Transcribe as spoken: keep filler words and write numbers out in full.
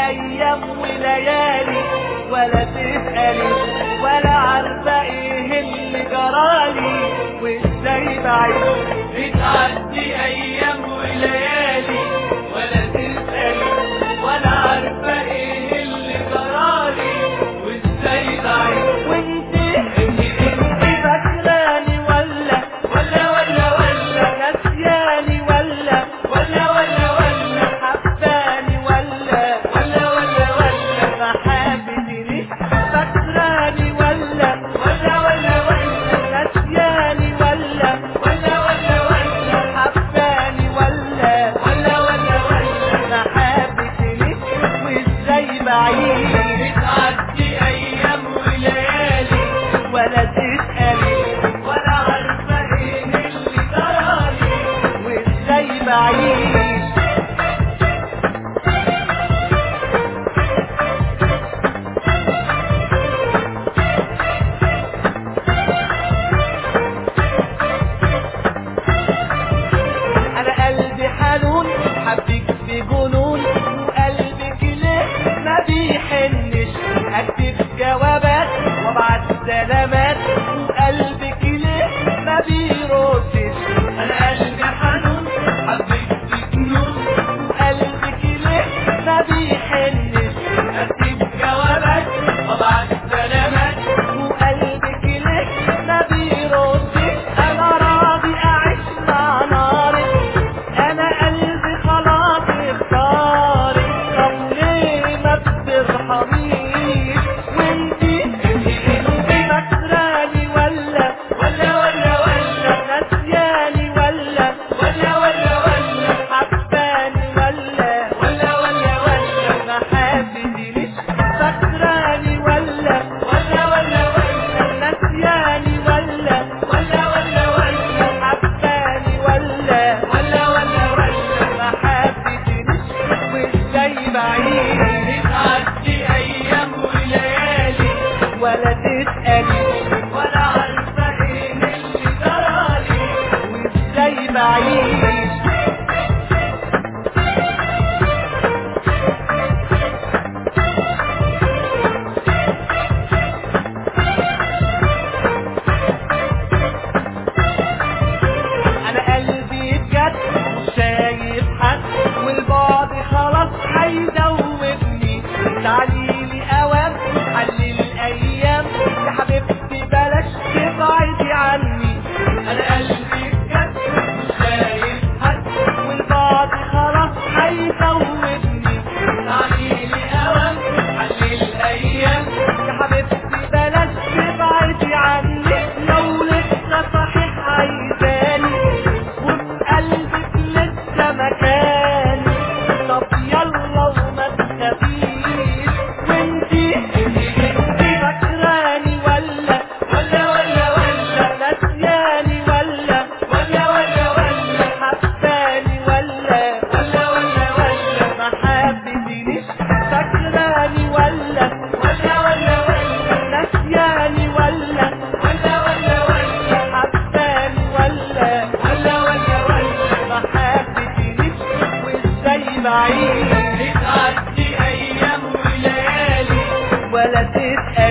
ايام وليالي ولا تسألي ولا عارفة ايه اللي جرالي وازاي بعيش. بتعدي ايام وليالي ولا تسألي ولا عارفة ايه اللي جرالي وازاي بعيش. وانت انت فاكراني ولا ولا ولا ولا ناسياني ولا ولا ولا ولا حباني ولا ولا ولا ولا ما حابتنيش. فاكراني ولا ولا ولا ولا ناسياني ولا ولا ولا ولا حباني ولا ولا ولا ولا ما حابتنيش وازاي بعيش. بتعدي ايام وليالي ولا تسألي ولا عارفة ايه اللي جرالي وازاي بعيش. انا قلبي حنون حبك بجنون وقلبك ليه ما بيحنش. هكتب جوابات وابعت سلامات وقلبك ليه ما بيردش. انا قلبي حنون حبك بجنون وقلبك ليه ما بيحنش. هكتب جوابات وابعت سلامات وقلبك ليه ما بيردش. انا راضي اعيش مع نارك انا قلبي خلاص اختارك. طب ليه ما بترحميش وانتي انتي فاكراني ولا ولا ولا ولا ناسياني ولا ولا ولا ولا حباني ولا ولا ولا ولا ما حابتنيش. فاكراني ولا ولا ولا ولا ناسياني ولا ولا ولا ولا حباني ولا ولا ولا ولا ما حابتنيش وازاي بعيش. بتعدي ايام وليالي ولا تسألي ولا عارفة ايه اللي جرالي وازاي بعيش. انا قلبي بجد مش شايف حد والبعد خلاص هيدوبني. تعاليلي اوام حلي الايام يا حبيبتي بلاش تبعدي عني. انا قلبي بجد مش شايف حد والبعد خلاص هيدوبني. تعاليلي اوام حلي الايام يا حبيبتي بلاش تبعدي عني. لو لسه صحيح عايزاني وفي قلبك لسه مكاني طب يلا وما تخافيش. وانتي انتي فاكراني ولا ولا ولا ولا ناسياني ولا ولا ولا ولا حباني ولا ولا ولا ولا ما حابتنيش. فاكراني ولا ولا ولا ولا ناسياني ولا ولا ولا ولا حباني ولا ولا ولا ولا ما حابتنيش وازاي بعيش. بتعدي ايام وليالي ولا تسأل